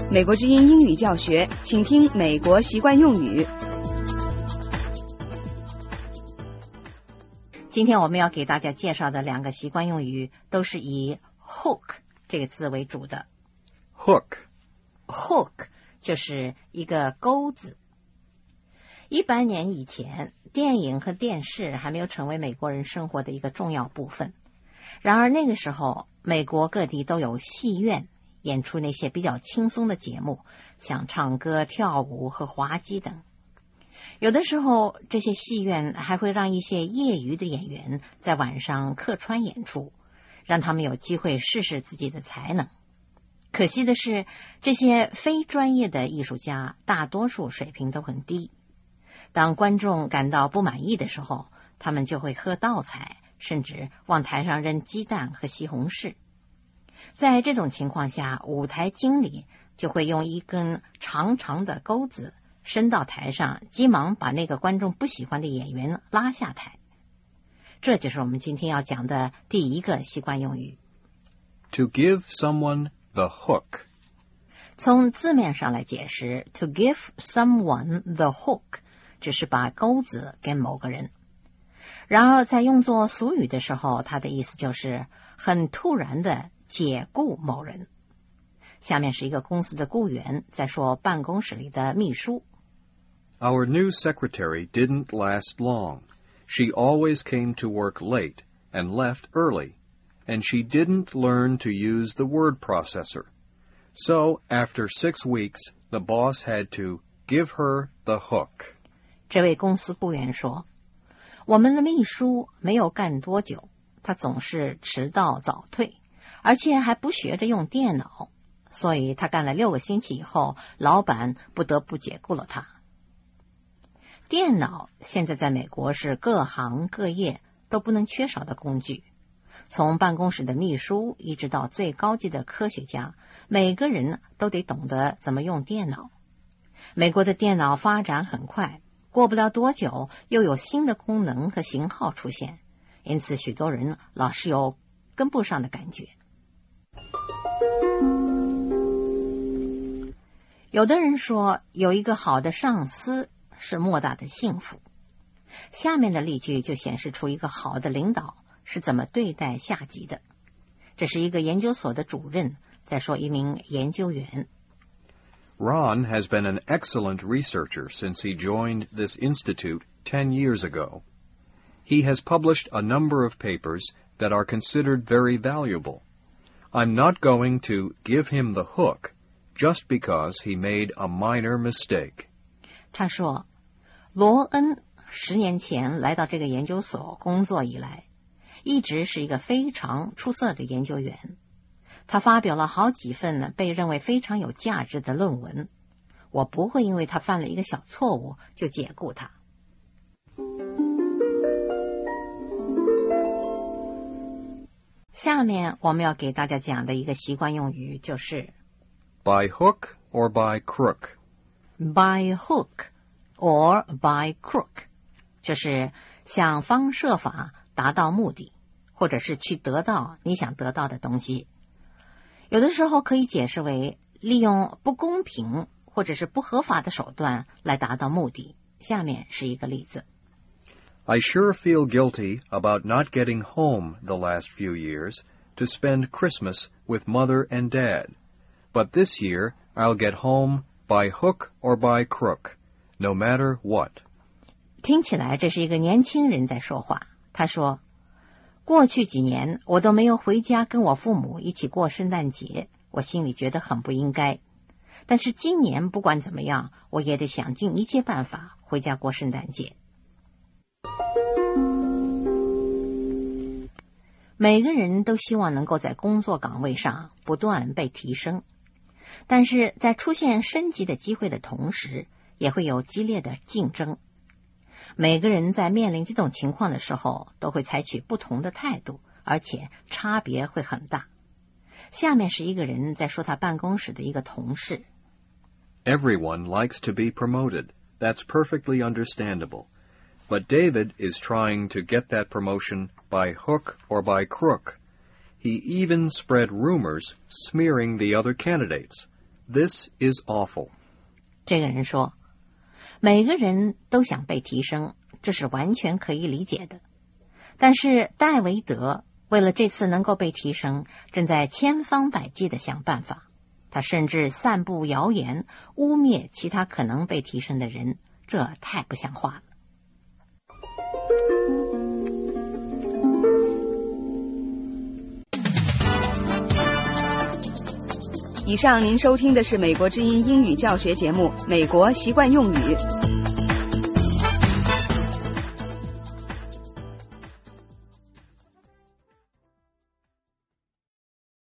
美国之音英语教学，请听美国习惯用语。 今天我们要给大家介绍的两个习惯用语都是以 hook 这个字为主的。Hook 就是一个钩子。100年以前，电影和电视还没有成为美国人生活的一个重要部分。然而那个时候，美国各地都有戏院演出那些比较轻松的节目，像唱歌、跳舞和滑稽等。有的时候，这些戏院还会让一些业余的演员在晚上客串演出，让他们有机会试试自己的才能。可惜的是，这些非专业的艺术家大多数水平都很低。当观众感到不满意的时候，他们就会喝倒彩，甚至往台上扔鸡蛋和西红柿。在这种情况下，舞台经理就会用一根长长的钩子伸到台上，急忙把那个观众不喜欢的演员拉下台。这就是我们今天要讲的第一个习惯用语。 To give someone the hook. 从字面上来解释 ，to give someone the hook 只是把钩子给某个人。然而在用作俗语的时候，它的意思就是很突然的解雇某人。下面是一个公司的雇员在说办公室里的秘书。 Our new secretary didn't last long. She always came to work late and left early, and she didn't learn to use the word processor. So, after 6 weeks, the boss had to give her the hook. 这位公司雇员说，我们的秘书没有干多久，他总是迟到早退，而且还不学着用电脑，所以他干了6个星期以后，老板不得不解雇了他。电脑现在在美国是各行各业都不能缺少的工具，从办公室的秘书一直到最高级的科学家，每个人都得懂得怎么用电脑。美国的电脑发展很快，过不了多久又有新的功能和型号出现，因此许多人老是有跟不上的感觉。有的人说，有一个好的上司是莫大的幸福。下面的例句就显示出一个好的领导是怎么对待下级的。这是一个研究所的主任在说一名研究员。 Ron has been an excellent researcher since he joined this institute 10 years ago. He has published a number of papers that are considered very valuable. I'm not going to give him the hook just because he made a minor mistake. 他说，罗恩10年前来到这个研究所工作以来，一直是一个非常出色的研究员。他发表了好几份被认为非常有价值的论文。我不会因为他犯了一个小错误就解雇他。下面我们要给大家讲的一个习惯用语就是 By hook or by crook. by hook or by crook， 就是想方设法达到目的，或者是去得到你想得到的东西。有的时候可以解释为利用不公平或者是不合法的手段来达到目的。下面是一个例子。 I sure feel guilty about not getting home the last few years to spend Christmas with Mother and Dad. But this year, I'll get home by hook or by crook, no matter what. 听起来这是一个年轻人在说话。他说，过去几年我都没有回家跟我父母一起过圣诞节，我心里觉得很不应该。但是今年不管怎么样，我也得想尽一切办法回家过圣诞节。每个人都希望能够在工作岗位上不断被提升，但是在出现升级的机会的同时，也会有激烈的竞争。每个人在面临这种情况的时候，都会采取不同的态度，而且差别会很大。下面是一个人在说他办公室的一个同事。 Everyone likes to be promoted. That's perfectly understandable. But David is trying to get that promotion by hook or by crook. He even spread rumors smearing the other candidates. This is awful. 这个人说，每个人都想被提升，这是完全可以理解的。但是戴维德为了这次能够被提升，正在千方百计地想办法。他甚至散布谣言，污蔑其他可能被提升的人，这太不像话了。 以上您收听的是美国之音英语教学节目《美国习惯用语》。